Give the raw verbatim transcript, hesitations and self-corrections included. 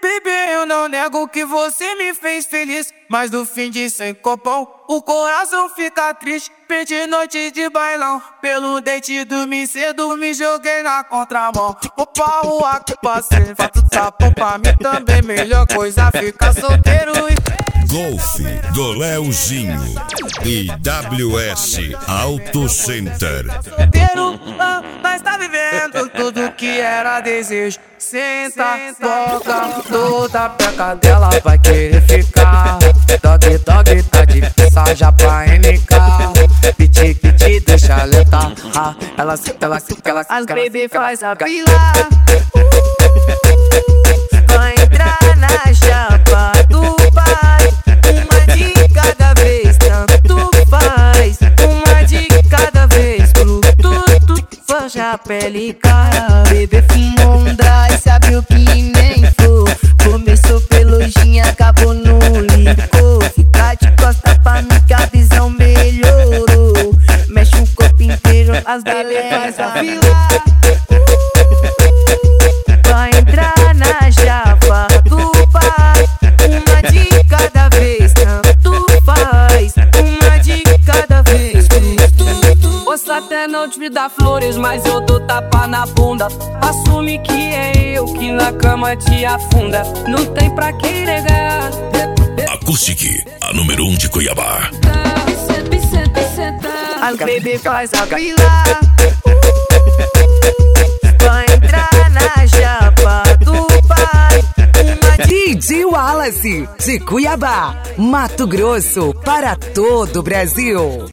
Baby, eu não nego que você me fez feliz, mas no fim de sem copão o coração fica triste. Perdi noite de bailão, pelo dente dormi cedo, me joguei na contramão. Opa, o que passei, faço tapão pra mim também. Melhor coisa ficar solteiro e... Golfe do Leozinho e W S Auto Center. Solteiro, ah, nós tá vivendo tudo que era desejo. Senta, toca, toda peca dela vai querer ficar. Dog, dog, tá de já pra M K. Piti, piti, deixa letar. Ah, ela se, ela se, ela se. As baby faz a fila. Vai entrar na chapa do pai. Uma de cada vez, tanto faz. Uma de cada vez, pro tudo. Forja a pele, cara. Bebê fumou um dry, sabe o que nem for. Começou pelo gin, acabou no licor. Fica de costa pra mim que a visão melhorou. Mexe o corpo inteiro, as bebê faz a fila. Vai entrar na chapa do pai. Uma de cada vez, tanto faz. Uma de cada vez, posso até não te dar flores, mas eu dou tapa na bunda. Assume que é eu que na cama te afunda. Não tem pra quem negar. Acoustic, a número um de Cuiabá. Senta, senta, senta. As baby faz a fila. vai entrar na chapa do pai. Uma de D J Wallace, de Cuiabá, Mato Grosso, para todo o Brasil.